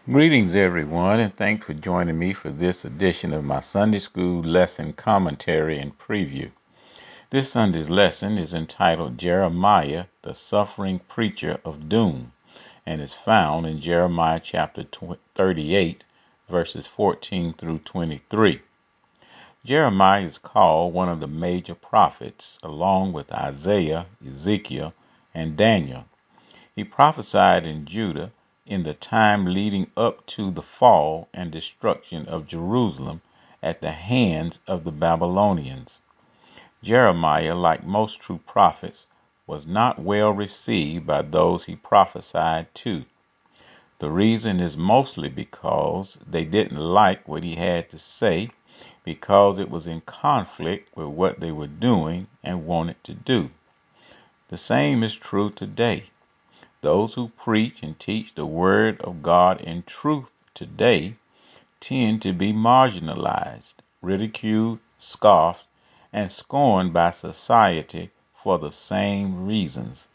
Greetings, everyone, and thanks for joining me for this edition of my Sunday School lesson commentary and preview. This Sunday's lesson is entitled Jeremiah, the Suffering Preacher of Doom, and is found in Jeremiah chapter 38, verses 14 through 23. Jeremiah is called one of the major prophets, along with Isaiah, Ezekiel, and Daniel. He prophesied in Judah in the time leading up to the fall and destruction of Jerusalem at the hands of the Babylonians. Jeremiah, like most true prophets, was not well received by those he prophesied to. The reason is mostly because they didn't like what he had to say, because it was in conflict with what they were doing and wanted to do. The same is true today. Those who preach and teach the Word of God in truth today tend to be marginalized, ridiculed, scoffed, and scorned by society for the same reasons.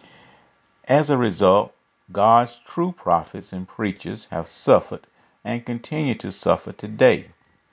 As a result, God's true prophets and preachers have suffered and continue to suffer today.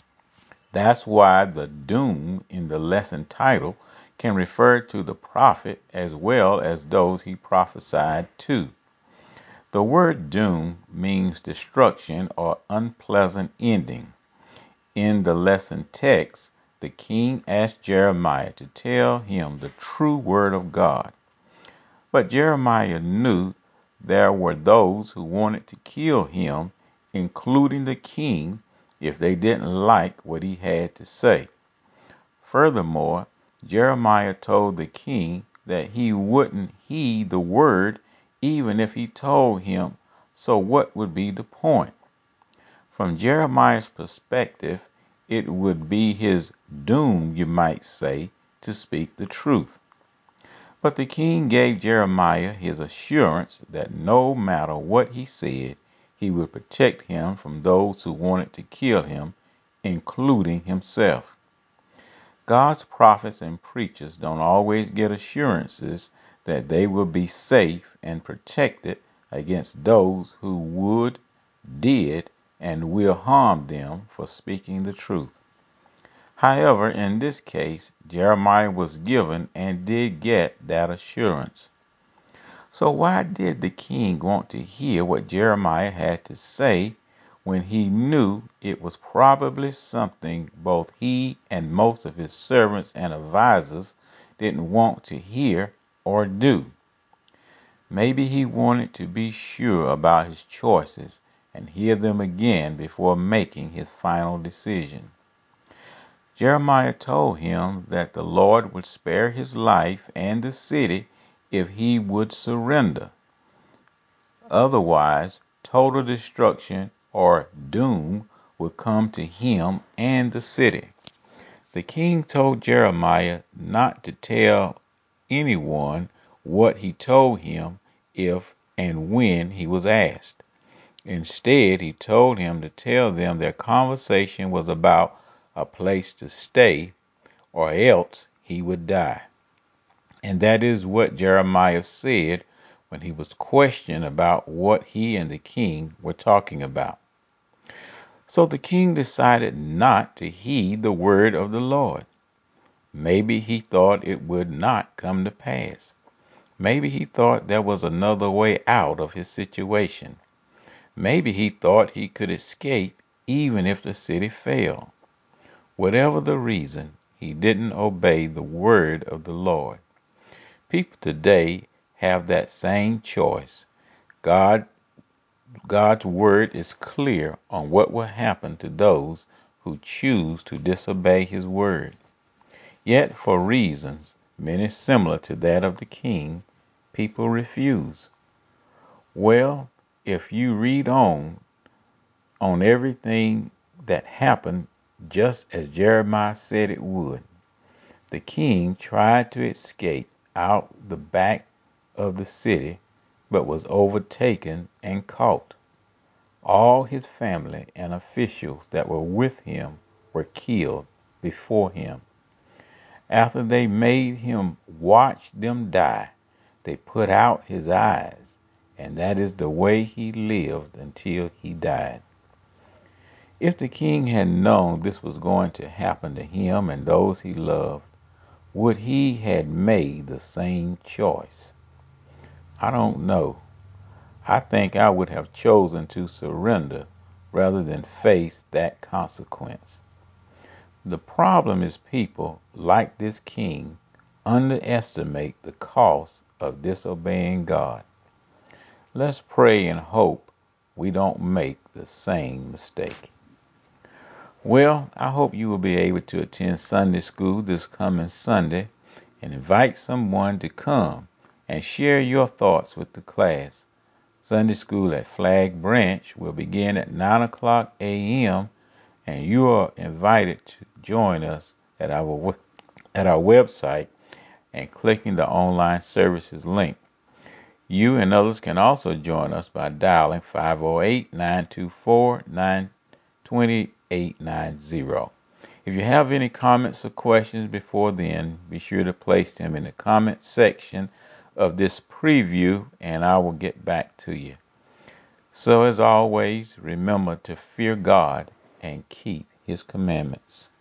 That's why the doom in the lesson title can refer to the prophet as well as those he prophesied to. The word doom means destruction or unpleasant ending. In the lesson text, the king asked Jeremiah to tell him the true word of God. But Jeremiah knew there were those who wanted to kill him, including the king, if they didn't like what he had to say. Furthermore, Jeremiah told the king that he wouldn't heed the word even if he told him, so what would be the point? From Jeremiah's perspective, it would be his doom, you might say, to speak the truth. But the king gave Jeremiah his assurance that no matter what he said, he would protect him from those who wanted to kill him, including himself. God's prophets and preachers don't always get assurances that they will be safe and protected against those who would, did, and will harm them for speaking the truth. However, in this case, Jeremiah was given and did get that assurance. So why did the king want to hear what Jeremiah had to say when he knew it was probably something both he and most of his servants and advisors didn't want to hear or do? Maybe he wanted to be sure about his choices and hear them again before making his final decision. Jeremiah told him that the Lord would spare his life and the city if he would surrender. Otherwise, total destruction or doom would come to him and the city. The king told Jeremiah not to tell anyone what he told him if and when he was asked. Instead, he told him to tell them their conversation was about a place to stay or else he would die. And that is what Jeremiah said when he was questioned about what he and the king were talking about. So the king decided not to heed the word of the Lord. Maybe he thought it would not come to pass. Maybe he thought there was another way out of his situation. Maybe he thought he could escape even if the city fell. Whatever the reason, he didn't obey the word of the Lord. People today have that same choice. God, God's word is clear on what will happen to those who choose to disobey his word. Yet, for reasons many similar to that of the king, people refuse. Well, if you read on everything that happened just as Jeremiah said it would. The king tried to escape out the back of the city, but was overtaken and caught. All his family and officials that were with him were killed before him. After they made him watch them die, they put out his eyes, and that is the way he lived until he died. If the king had known this was going to happen to him and those he loved, would he had made the same choice? I don't know. I think I would have chosen to surrender rather than face that consequence. The problem is people, like this king, underestimate the cost of disobeying God. Let's pray and hope we don't make the same mistake. Well, I hope you will be able to attend Sunday school this coming Sunday and invite someone to come and share your thoughts with the class. Sunday school at Flag Branch will begin at 9 o'clock a.m. and you are invited to join us at our website and clicking the online services link. You and others can also join us by dialing 508-924-92890. If you have any comments or questions before then, be sure to place them in the comment section of this preview and I will get back to you. So as always, remember to fear God and keep his commandments.